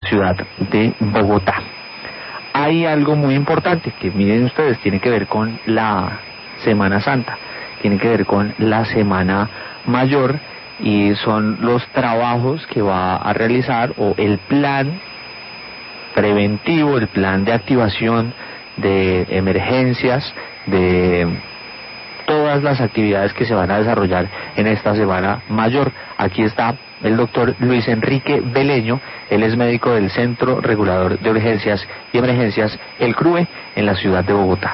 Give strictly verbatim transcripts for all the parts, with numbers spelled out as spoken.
ciudad de Bogotá. Hay algo muy importante que miren ustedes, tiene que ver con la Semana Santa, tiene que ver con la Semana Mayor, y son los trabajos que va a realizar o el plan preventivo, el plan de activación de emergencias, de todas las actividades que se van a desarrollar en esta Semana Mayor. Aquí está el doctor Luis Enrique Beleño, él es médico del Centro Regulador de Urgencias y Emergencias, el CRUE, en la ciudad de Bogotá.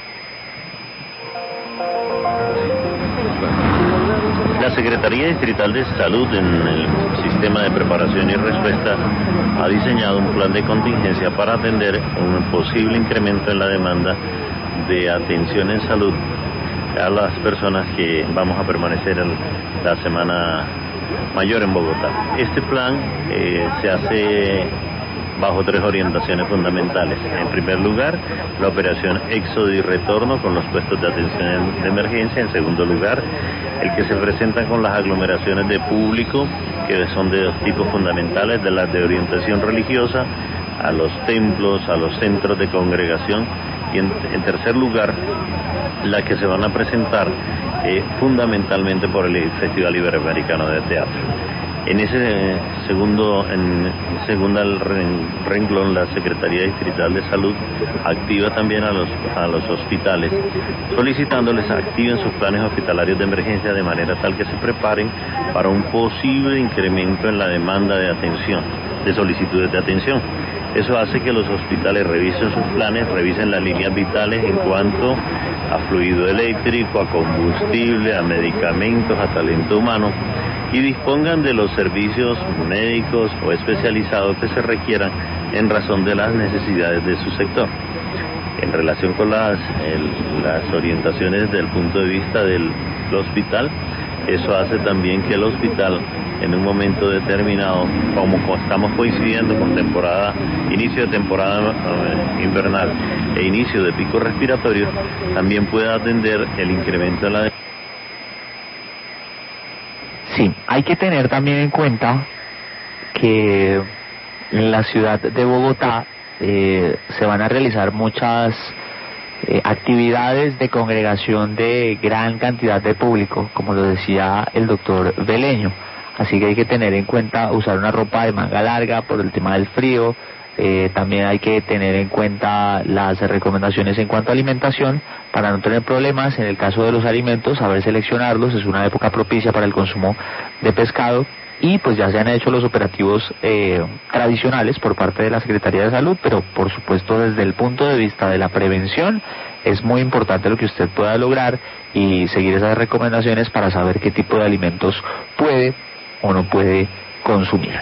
La Secretaría Distrital de Salud, en el sistema de preparación y respuesta, ha diseñado un plan de contingencia para atender un posible incremento en la demanda de atención en salud a las personas que vamos a permanecer en la Semana Mayor en Bogotá. Este plan eh, se hace bajo tres orientaciones fundamentales. En primer lugar, la operación éxodo y retorno con los puestos de atención de emergencia. En segundo lugar, el que se presenta con las aglomeraciones de público, que son de dos tipos fundamentales, de las de orientación religiosa, a los templos, a los centros de congregación, y en, en tercer lugar, las que se van a presentar eh, fundamentalmente por el Festival Iberoamericano de Teatro. En ese segundo, en segundo renglón, la Secretaría Distrital de Salud activa también a los, a los hospitales, solicitándoles activen sus planes hospitalarios de emergencia de manera tal que se preparen para un posible incremento en la demanda de atención, de solicitudes de atención. Eso hace que los hospitales revisen sus planes, revisen las líneas vitales en cuanto a fluido eléctrico, a combustible, a medicamentos, a talento humano, y dispongan de los servicios médicos o especializados que se requieran en razón de las necesidades de su sector. En relación con las, el, las orientaciones desde el punto de vista del, del hospital, eso hace también que el hospital, en un momento determinado, como estamos coincidiendo con temporada, inicio de temporada eh, invernal e inicio de pico respiratorio, también pueda atender el incremento de la... Sí, hay que tener también en cuenta que en la ciudad de Bogotá eh, se van a realizar muchas eh, actividades de congregación de gran cantidad de público, como lo decía el doctor Beleño. Así que hay que tener en cuenta usar una ropa de manga larga por el tema del frío. Eh, también hay que tener en cuenta las recomendaciones en cuanto a alimentación para no tener problemas. En el caso de los alimentos, saber seleccionarlos. Es una época propicia para el consumo de pescado, y pues ya se han hecho los operativos eh, tradicionales por parte de la Secretaría de Salud, pero por supuesto desde el punto de vista de la prevención es muy importante lo que usted pueda lograr y seguir esas recomendaciones para saber qué tipo de alimentos puede o no puede consumir.